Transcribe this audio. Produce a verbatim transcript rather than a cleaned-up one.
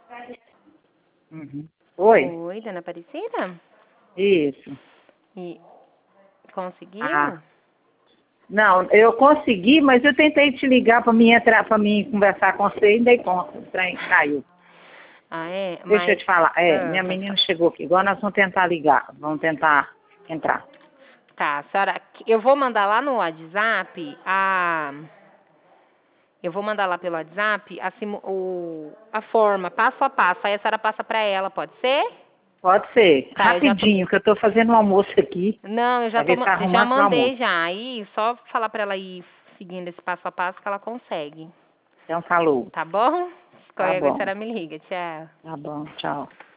Uhum. Oi? Oi, dona Aparecida? Isso. E conseguiu? Ah. Não, eu consegui, mas eu tentei te ligar para mim entrar, para mim conversar com você e dei conta. O trem caiu. Ah, é? Deixa eu Mas... te falar. É, Ah, minha pode menina falar. chegou aqui. Agora nós vamos tentar ligar. Vamos tentar entrar. Tá, a senhora... Eu vou mandar lá no WhatsApp a... Eu vou mandar lá pelo WhatsApp a, simu... o... a forma, passo a passo. Aí a senhora passa pra ela, pode ser? Pode ser. Tá, eu já tô... Rapidinho, que eu estou fazendo um almoço aqui. Não, eu já Para tô... ver se ma- Já arrumar para o mandei almoço. já. Aí, só falar pra ela ir seguindo esse passo a passo que ela consegue. Então falou. Tá bom? Tá Qualquer coisa a bom. senhora me liga. Tchau. Tá bom, tchau.